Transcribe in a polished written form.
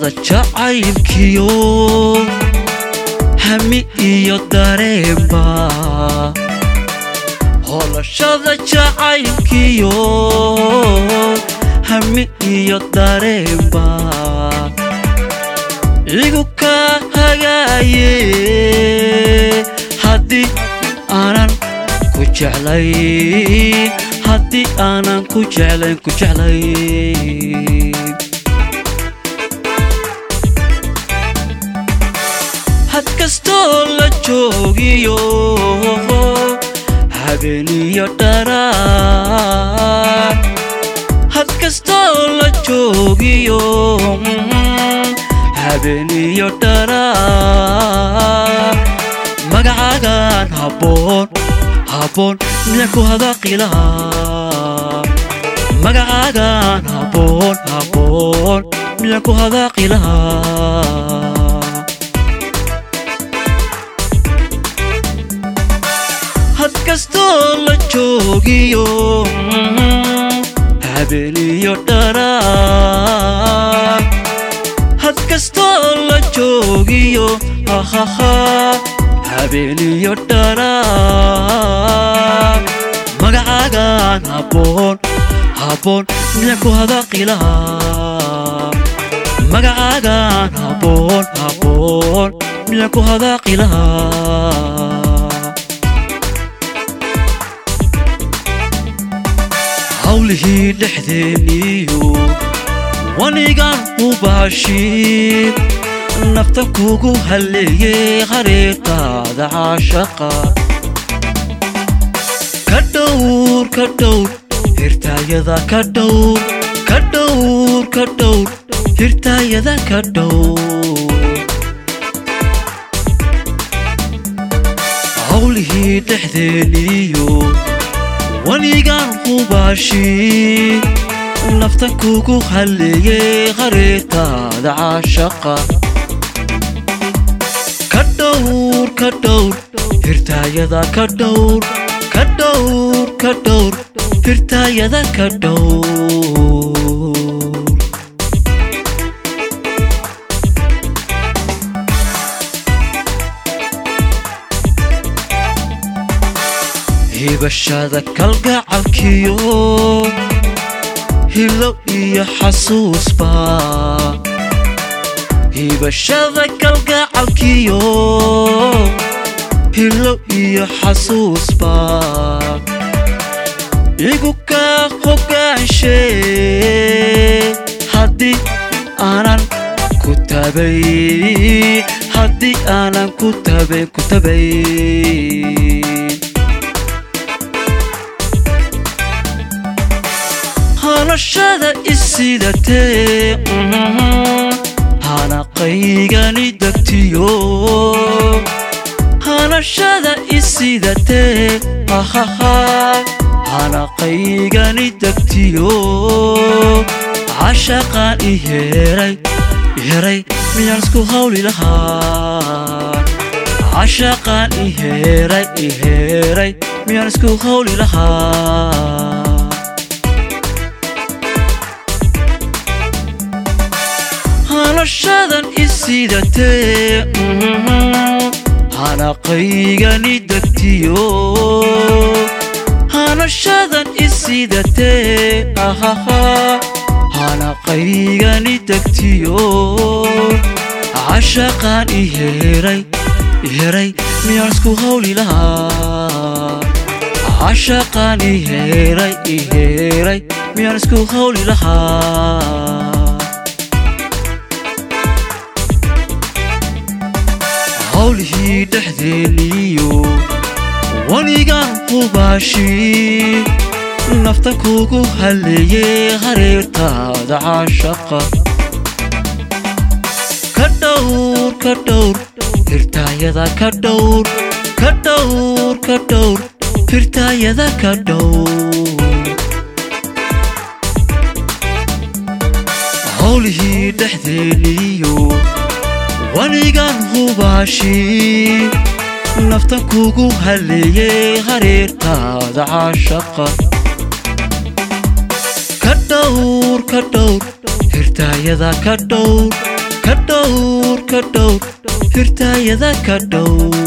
jacaylkiyo hami iyo dareenba holashada jacaylkiyo hami iyo dareenba igu ka hagaye haddii aanan ku jeclay haddii aanan ku jeclay had kastoo la joogiyo habeniyo dharaan had kastoo la joogiyo habeniyo dharaan magacaagan habboon miyaa ku hadaaqi lahaa magacaagan habboon miyaa ku hadaaqi lahaa had kastoo la joogiyo habeniyo dharaan had kastoo la joogiyo habeniyo dharaan magacaagan habboon miyaa ku hadaaqi lahaa magacaagan habboon miyaa ku hadaaqi lahaa hawlihii dhexdeeniyo wanigan hubaashid nafta kugu halleeyey hareertaada caashaqa ka dhowr hirtaayada ka dhowr hirtaayada ka dhowr hawlihii dhexdeeniyo wanigan hubaashid nafta kugu halleeyey hareertaada caashaqa ka dhowr hirtaayada ka dhowr hirtaayada ka dhowr hibashada kalgacalkiyo hilo iyo xasuusba hibashada kalgacalkiyo hilo iyo xasuusba igu ka hogaanshe haddii aanan ku tabay haddii aanan ku tabay hanashada isidatee hanaqaygani degtiyo hanashada isidatee hanaqaygani degtiyo cashaqaan I heray miyaan isku hawli lahaa cashaqaan I heray miyaan isku hawli lahaa hanashadan isidatee hanaqaygani degtiyo hanashadan isidatee hanaqaygani degtiyo cashaqaan I heray miyaan isku hawli lahaa cashaqaan I heray miyaan isku hawli lahaa hawlihii dhexdeeniyo wanigan hubaashid nafta kugu halleeyey hareertaada caashaqa ka dhowr hirtaayada ka dhowr hirtaayada ka dhowr hawlihii dhexdeeniyo wanigan hubaashid nafta kugu halleeyey hareertaada caashaqa ka dhowr hirtaayada ka dhowr كدور هرتايدا كدور